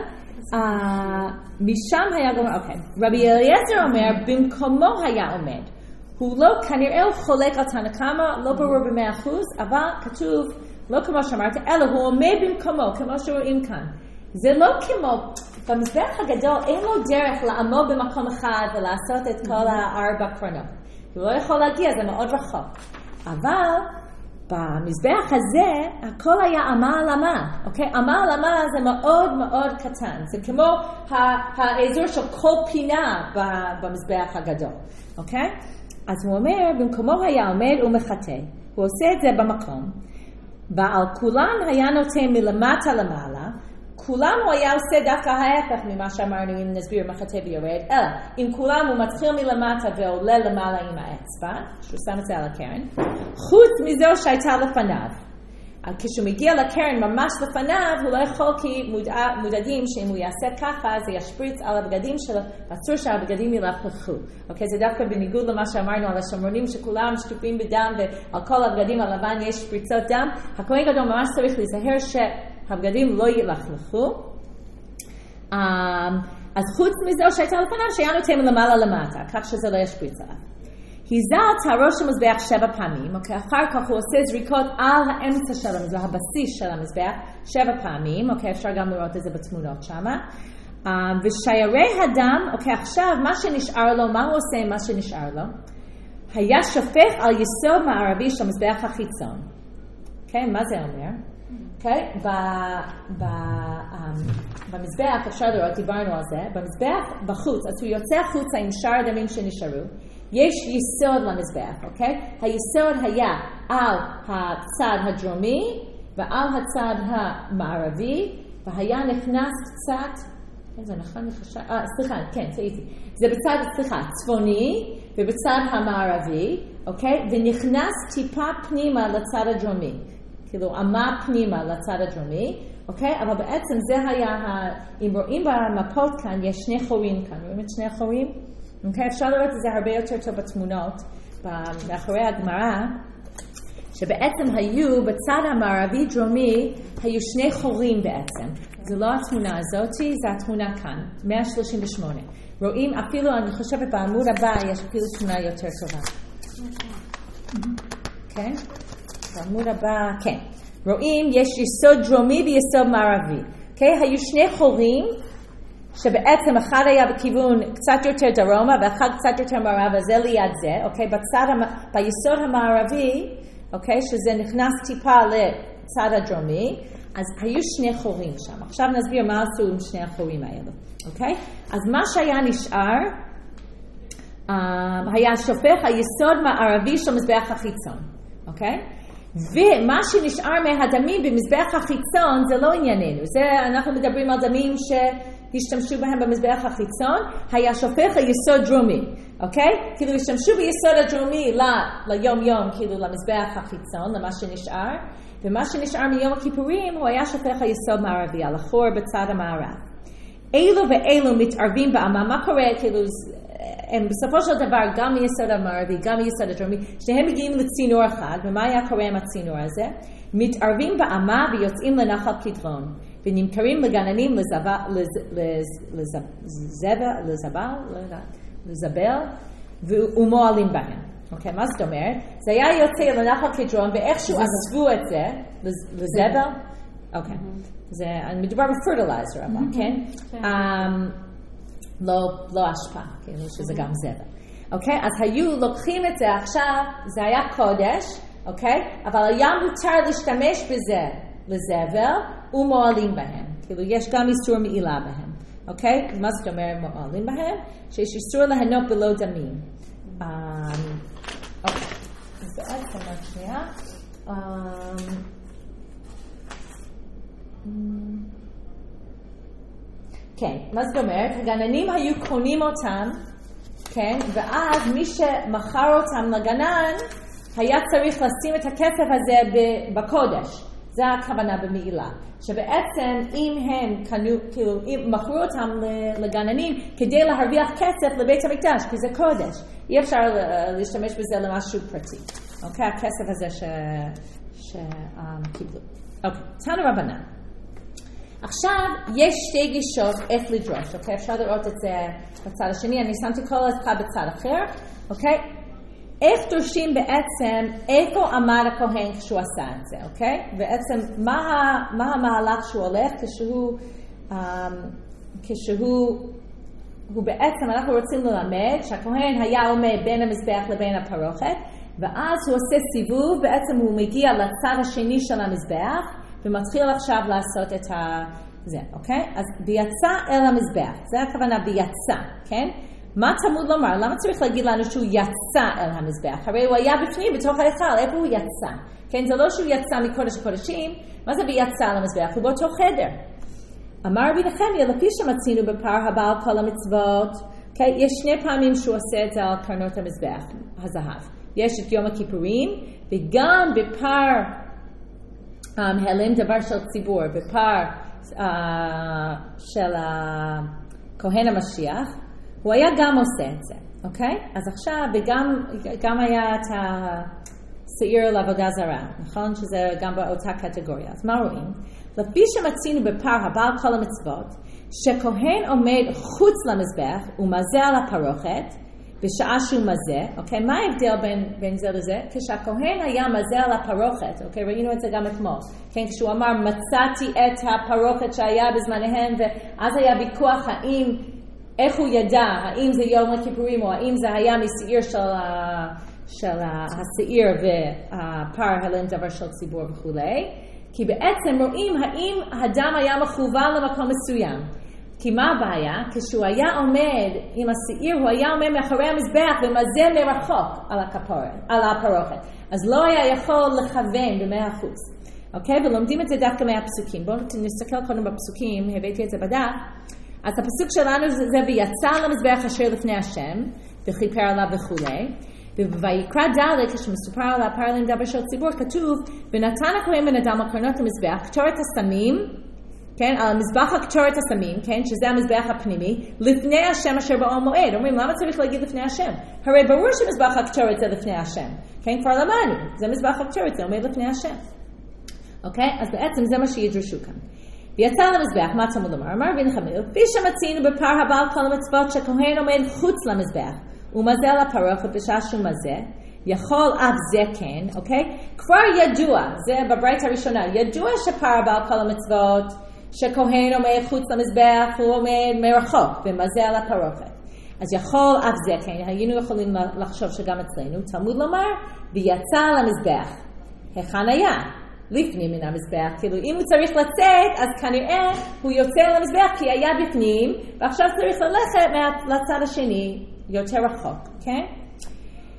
משם היה גומר, אוקיי. רבי אליעזר אומר, במקומו היה עומד. הוא לא, כנראה הוא חולק על תנא קמא, לא ברור במאה אחוז, אבל כתוב, לא כמו שאמרת, אלא הוא עומד במקומו, כמו שרואים כאן. זה לא כמו, במזבח הגדול אין לו דרך לעמוד במקום אחד ולעשות את כל הארבע קרנות. הוא לא יכול להגיע, זה מאוד רחוק. אבל במזבח הזה, הכל היה אמה על אמה. אוקיי? אמה על אמה זה מאוד מאוד קטן. זה כמו האזור של כל פינה במזבח הגדול. אוקיי? אז הוא אומר, במקומו היה עומד ומחטא. הוא עושה את זה במקום. ועל כולן היה נותן מלמטה למעלה, כולם הוא היה עושה דווקא ההפך ממה שאמרנו אם נסביר מחטא ויורד, אלא אם כולם הוא מתחיל מלמטה ועולה למעלה עם האצבע, שהוא שם את זה על הקרן, חוץ מזו שהייתה לפניו. כשהוא מגיע לקרן ממש לפניו, הוא לא יכול כי מודע, מודעים שאם הוא יעשה ככה, זה ישפריץ על הבגדים שלו, ואסור שהבגדים ילכלכו. אוקיי, זה דווקא בניגוד למה שאמרנו על השומרונים שכולם שטופים בדם ועל כל הבגדים הלבן יש שפריצות דם. הכהן גדול ממש צריך להיזהר שהבגדים לא ילכלכו. אז חוץ מזו שהייתה לפניו, שהיה נותן מלמעלה למטה, כך שזה לא ישפריץ עליו. היזל תהרוש המזבח שבע פעמים, אוקיי, אחר כך הוא עושה זריקות על האמצע של המזבח, הבסיס של המזבח, שבע פעמים, אוקיי, אפשר גם לראות את זה בתמונות שמה, um, ושיירי הדם, אוקיי, עכשיו מה שנשאר לו, מה הוא עושה עם מה שנשאר לו? היה שופך על יסוד מערבי של המזבח החיצון. אוקיי, מה זה אומר? אוקיי, ב, ב, um, במזבח, אפשר לראות, דיברנו על זה, במזבח בחוץ, אז הוא יוצא החוצה עם שאר הדמים שנשארו, יש יסוד למזבח, אוקיי? היסוד היה על הצד הדרומי ועל הצד המערבי, והיה נכנס קצת, איזה נכון נחשב, אה, סליחה, כן, טעיתי. זה בצד, סליחה, צפוני ובצד המערבי, אוקיי? ונכנס טיפה פנימה לצד הדרומי. כאילו, עמה פנימה לצד הדרומי, אוקיי? אבל בעצם זה היה, אם רואים במפות כאן, יש שני חורים כאן. רואים את שני החורים? אוקיי, אפשר לראות את זה הרבה יותר טוב בתמונות, מאחורי הגמרא, שבעצם היו בצד המערבי דרומי, היו שני חורים בעצם. זה לא התמונה הזאת, זה התמונה כאן, מאה שלושים ושמונה. רואים אפילו, אני חושבת בעמוד הבא, יש אפילו תמונה יותר טובה. כן? בעמוד הבא, כן. רואים, יש יסוד דרומי ויסוד מערבי. אוקיי? היו שני חורים, שבעצם אחד היה בכיוון קצת יותר דרומה, ואחד קצת יותר מערב, וזה ליד זה, אוקיי? בצד, ביסוד המערבי, אוקיי? שזה נכנס טיפה לצד הדרומי, אז היו שני חורים שם. עכשיו נסביר מה עשו עם שני החורים האלה, אוקיי? אז מה שהיה נשאר, היה שופך היסוד מערבי של מזבח החיצון, אוקיי? ומה שנשאר מהדמים במזבח החיצון זה לא ענייננו. זה, אנחנו מדברים על דמים שהשתמשו בהם במזבח החיצון, היה שופך היסוד דרומי, אוקיי? כאילו השתמשו ביסוד הדרומי ל, ליום יום, כאילו למזבח החיצון, למה שנשאר, ומה שנשאר מיום הכיפורים הוא היה שופך היסוד מערבי, על החור בצד המערב. אילו ואילו מתערבים באמה, מה קורה? כאילו, הם בסופו של דבר גם מיסוד המערבי, גם מיסוד הדרומי, שניהם מגיעים לצינור אחד, ומה היה קורה עם הצינור הזה? מתערבים באמה ויוצאים לנחל קדרון, ונמכרים לגננים לזבל, לזבל, ומועלים בהם. אוקיי, מה זאת אומרת? זה היה יוצא לנחל קדרון, ואיכשהו אספו את זה, לזבל, אוקיי. זה מדובר בפרטילייזר, כן? לא השפעה, כאילו שזה גם זבל. אוקיי? אז היו לוקחים את זה עכשיו, זה היה קודש, אוקיי? אבל היה מותר להשתמש בזה לזבל ומועלים בהם. כאילו יש גם איסור מעילה בהם. אוקיי? מה זאת אומרת מועלים בהם? שיש איסור להנות בלא דמים. אוקיי. אז בעצם עוד שנייה. כן, מה זאת אומרת? הגננים היו קונים אותם, כן, ואז מי שמכר אותם לגנן היה צריך לשים את הכסף הזה בקודש. זה הכוונה במעילה. שבעצם אם הם קנו, כאילו, אם מכרו אותם לגננים כדי להרוויח כסף לבית המקדש, כי זה קודש. אי אפשר להשתמש בזה למשהו פרטי. אוקיי? הכסף הזה שקיבלו. אוקיי, תנו רבנן. עכשיו, יש שתי גישות איך לדרוש, אוקיי? אפשר לראות את זה בצד השני, אני שמתי כל אחד בצד אחר, אוקיי? איך דורשים בעצם, איפה עמד הכהן כשהוא עשה את זה, אוקיי? בעצם, מה, מה המהלך שהוא הולך כשהוא, um, כשהוא, הוא בעצם, אנחנו רוצים ללמד שהכהן היה עומד בין המזבח לבין הפרוכת, ואז הוא עושה סיבוב, בעצם הוא מגיע לצד השני של המזבח, ומתחיל עכשיו לעשות את ה... זה, אוקיי? אז ביצא אל המזבח, זה הכוונה ביצא, כן? מה תמוד לומר? למה צריך להגיד לנו שהוא יצא אל המזבח? הרי הוא היה בפנים, בתוך ההיכל, איפה הוא יצא? כן, זה לא שהוא יצא מקודש הקודשים, מה זה ביצא אל המזבח? הוא באותו חדר. אמר רבי נחמיה, לפי שמצינו בפר הבא על כל המצוות, okay? יש שני פעמים שהוא עושה את זה על קרנות המזבח, הזהב. יש את יום הכיפורים, וגם בפר... הלם דבר של ציבור, בפר uh, של הכהן המשיח, הוא היה גם עושה את זה, אוקיי? אז עכשיו, וגם גם היה את השעיר לעבודה זרה, נכון? שזה גם באותה קטגוריה. אז מה רואים? לפי שמצינו בפר הבא על כל המצוות, שכהן עומד חוץ למזבח ומזה על הפרוכת, בשעה שהוא מזה, אוקיי? מה ההבדל בין, בין זה לזה? כשהכהן היה מזה על הפרוכת, אוקיי? ראינו את זה גם אתמול. כן? כשהוא אמר, מצאתי את הפרוכת שהיה בזמניהם, ואז היה ויכוח האם, איך הוא ידע, האם זה יום הכיפורים, או האם זה היה משעיר של, של השעיר והפר הלם דבר של ציבור וכו'. כי בעצם רואים האם הדם היה מכוון למקום מסוים. כי מה הבעיה? כשהוא היה עומד עם השעיר, הוא היה עומד מאחורי המזבח ומזה מרחוק על הכפורת, על הפרוכת. אז לא היה יכול לכוון במאה אחוז. אוקיי? ולומדים את זה דווקא מהפסוקים. בואו נסתכל קודם בפסוקים, הבאתי את זה בדף. אז הפסוק שלנו זה, זה ויצא למזבח אשר לפני השם, וכיפר עליו וכו'. ובויקרא ד' כשמסופר על הפר הלם דבר של ציבור, כתוב, ונתן הכהן בן אדם על קרנות המזבח, קטורת הסמים, כן, על המזבח הקטורת הסמים, כן, שזה המזבח הפנימי, לפני השם אשר באו מועד. אומרים, למה צריך להגיד לפני השם? הרי ברור שמזבח הקטורת זה לפני השם. כן, כבר למדנו, זה מזבח הקטורת, זה עומד לפני השם. אוקיי? אז בעצם זה מה שידרשו כאן. ויצא למזבח, מה תמוד לומר? אמר רבי נחמיה, כפי שמצינו בפר הבא על כל המצוות שכהן עומד חוץ למזבח, ומזה לפרוכת בשעה שהוא מזה, יכול אף זה כן, אוקיי? כבר ידוע, זה בברית הראשונה, ידוע שפר הבא על כל המצוות, שכהן עומד חוץ למזבח, הוא עומד מרחוק, ומזה על הפרוכת. אז יכול אף זה כן, היינו יכולים לחשוב שגם אצלנו, תלמוד לומר, ויצא למזבח. היכן היה? לפנים מן המזבח. כאילו, אם הוא צריך לצאת, אז כנראה הוא יוצא למזבח, כי היה בפנים, ועכשיו צריך ללכת לצד השני, יותר רחוק, כן?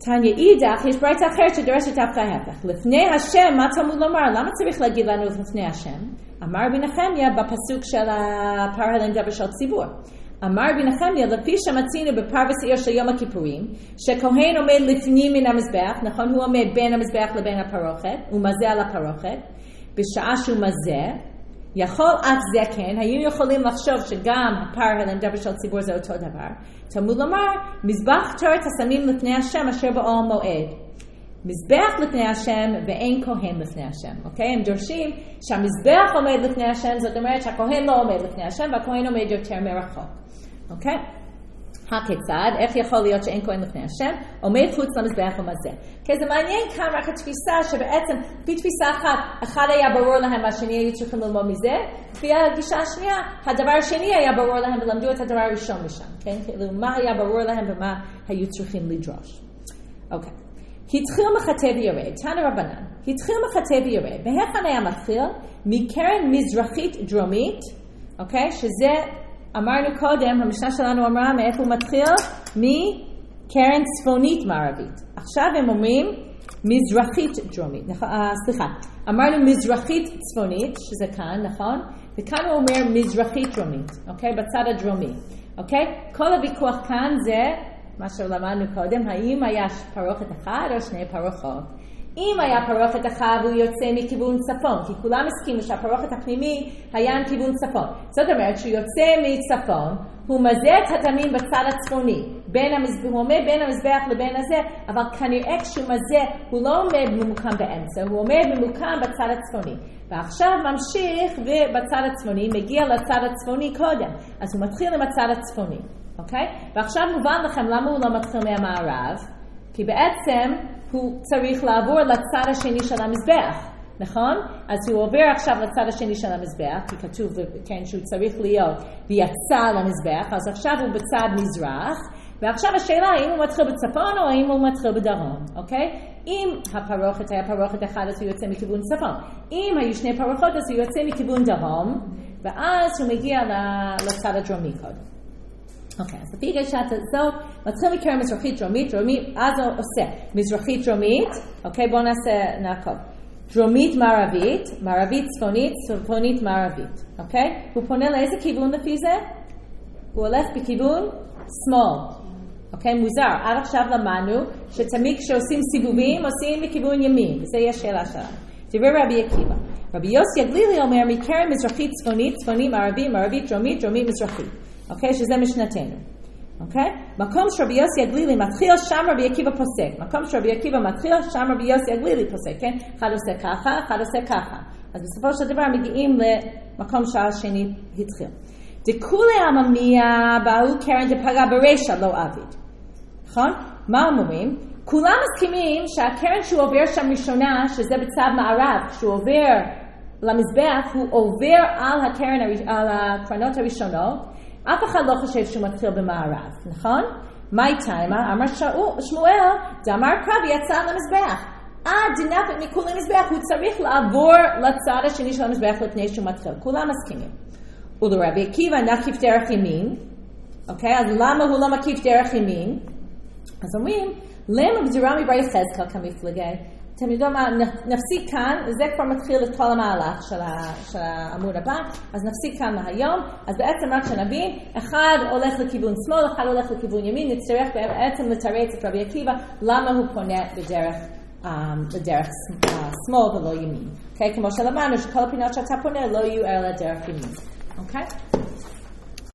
תניא אידך, יש ברייתא אחרת שדורשת דווקא ההפך. לפני השם, מה תלמוד לומר? למה צריך להגיד לנו לפני השם? אמר רבי נחמיה בפסוק של הפר הלם דבר של ציבור. אמר רבי נחמיה, לפי שמצינו בפר ושעיר של יום הכיפורים, שכהן עומד לפנים מן המזבח, נכון? הוא עומד בין המזבח לבין הפרוכת, הוא מזה על הפרוכת, בשעה שהוא מזה, יכול אף זה כן, היינו יכולים לחשוב שגם הפר הלם דבר של ציבור זה אותו דבר. תלמוד לומר, מזבח תורת השמים לפני השם אשר באוהל מועד. מזבח לפני השם ואין כהן לפני השם, אוקיי? הם דורשים שהמזבח עומד לפני השם, זאת אומרת שהכהן לא עומד לפני השם והכהן עומד יותר מרחוק, אוקיי? הכיצד, איך יכול להיות שאין כהן לפני השם? עומד חוץ למזבח ומזה. כי זה מעניין כאן רק התפיסה שבעצם, לפי תפיסה אחת, אחד היה ברור להם, השני היו צריכים ללמוד מזה, לפי הגישה השנייה, הדבר השני היה ברור להם ולמדו את הדבר הראשון משם, כן? כאילו, מה היה ברור להם ומה היו צריכים לדרוש. אוקיי. התחיל מחטא ויורד, תנא רבנן, התחיל מחטא ויורד, מהיכן היה מתחיל? מקרן מזרחית דרומית, אוקיי? שזה, אמרנו קודם, המשנה שלנו אמרה מאיפה הוא מתחיל? מקרן צפונית מערבית. עכשיו הם אומרים מזרחית דרומית, נכון? אה, סליחה, אמרנו מזרחית צפונית, שזה כאן, נכון? וכאן הוא אומר מזרחית דרומית, אוקיי? בצד הדרומי, אוקיי? כל הוויכוח כאן זה מה שלמדנו קודם, האם היה פרוכת אחד או שני פרוחות. אם היה פרוכת אחד הוא יוצא מכיוון צפון, כי כולם הסכימו שהפרוכת הפנימי היה מכיוון צפון. זאת אומרת שהוא יוצא מצפון, הוא מזה את התמים בצד הצפוני, בין המזבח, הוא עומד בין המזבח לבין הזה, אבל כנראה כשהוא מזה הוא לא עומד ממוקם באמצע, הוא עומד ממוקם בצד הצפוני. ועכשיו ממשיך ובצד הצפוני, מגיע לצד הצפוני קודם, אז הוא מתחיל עם הצד הצפוני. אוקיי? ועכשיו מובן לכם למה הוא לא מתחיל מהמערב, כי בעצם הוא צריך לעבור לצד השני של המזבח, נכון? אז הוא עובר עכשיו לצד השני של המזבח, כי כתוב כן, שהוא צריך להיות ויצא למזבח, אז עכשיו הוא בצד מזרח, ועכשיו השאלה האם הוא מתחיל בצפון או האם הוא מתחיל בדרום, אוקיי? אם הפרוכת היה פרוכת אחד אז הוא יוצא מכיוון צפון, אם היו שני פרוחות אז הוא יוצא מכיוון דרום, ואז הוא מגיע לצד הדרומי קודם. אוקיי, אז לפי גישת הזאת, מתחיל מקרן מזרחית דרומית, דרומית, אז הוא עושה מזרחית דרומית, אוקיי, בואו נעשה, נעקוב. דרומית מערבית, מערבית צפונית, צפונית מערבית, אוקיי? הוא פונה לאיזה כיוון לפי זה? הוא הולך בכיוון שמאל, אוקיי? מוזר, עד עכשיו למדנו שתמיד כשעושים סיבובים, עושים מכיוון ימין, וזה יהיה שאלה שלנו. דברי רבי עקיבא. רבי יוסי הגלילי אומר מקרן מזרחית צפונית, צפונית מערבית, מערבית דרומית, דרומית מזרחית. אוקיי? שזה משנתנו. אוקיי? מקום שרבי יוסי הגלילי מתחיל, שם רבי עקיבא פוסק. מקום שרבי עקיבא מתחיל, שם רבי יוסי הגלילי פוסק, כן? אחד עושה ככה, אחד עושה ככה. אז בסופו של דבר מגיעים למקום שהשני התחיל. דכולי עממיה באו קרן דפגע ברשע לא עביד. נכון? מה אומרים? כולם מסכימים שהקרן שהוא עובר שם ראשונה, שזה בצד מערב, שהוא עובר למזבח, הוא עובר על הקרן, על הקרנות הראשונות, אף אחד לא חושב שהוא מתחיל במערב, נכון? מה איתיימה? אמר שמואל, דאמר קרב יצא למזבח. עד דנפת מכל המזבח, הוא צריך לעבור לצד השני של המזבח לפני שהוא מתחיל. כולם מסכימים. ולרבי עקיבא נקיף דרך ימין, אוקיי? אז למה הוא לא מקיף דרך ימין? אז אומרים, למה בזירה מבר יחזקאל כמפלגי? אתם יודעים מה, נפסיק כאן, זה כבר מתחיל את כל המהלך של, ה, של העמוד הבא, אז נפסיק כאן להיום, אז בעצם רק שנבין, אחד הולך לכיוון שמאל, אחד הולך לכיוון ימין, נצטרך בעצם לתרץ את רבי עקיבא, למה הוא פונה בדרך, um, בדרך uh, שמאל ולא ימין. Okay? כמו שלמדנו שכל הפינות שאתה פונה לא יהיו אלא דרך ימין. אוקיי? Okay?